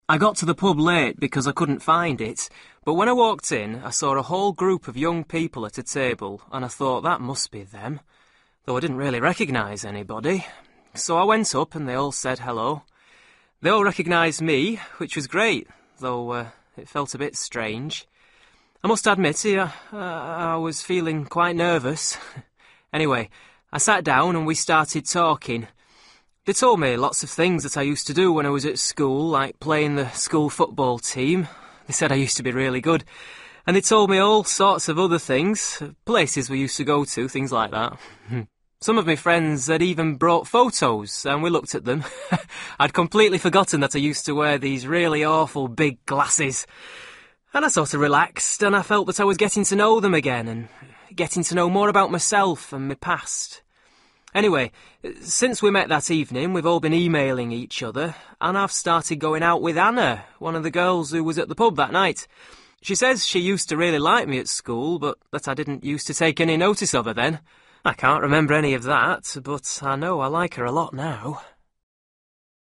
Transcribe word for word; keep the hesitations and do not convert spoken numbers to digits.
I got to the pub late because I couldn't find it, but when I walked in, I saw a whole group of young people at a table, and I thought that must be them, though I didn't really recognise anybody. So I went up and they all said hello. They all recognised me, which was great, though uh, it felt a bit strange. I must admit, I, uh, I was feeling quite nervous. Anyway, I sat down and we started talking. They told me lots of things that I used to do when I was at school, like playing the school football team. They said I used to be really good. And they told me all sorts of other things, places we used to go to, things like that. Some of my friends had even brought photos, and we looked at them. I'd completely forgotten that I used to wear these really awful big glasses. And I sort of relaxed, and I felt that I was getting to know them again, and getting to know more about myself and my past. Anyway, since we met that evening, we've all been emailing each other, and I've started going out with Anna, one of the girls who was at the pub that night. She says she used to really like me at school, but that I didn't used to take any notice of her then. I can't remember any of that, but I know I like her a lot now.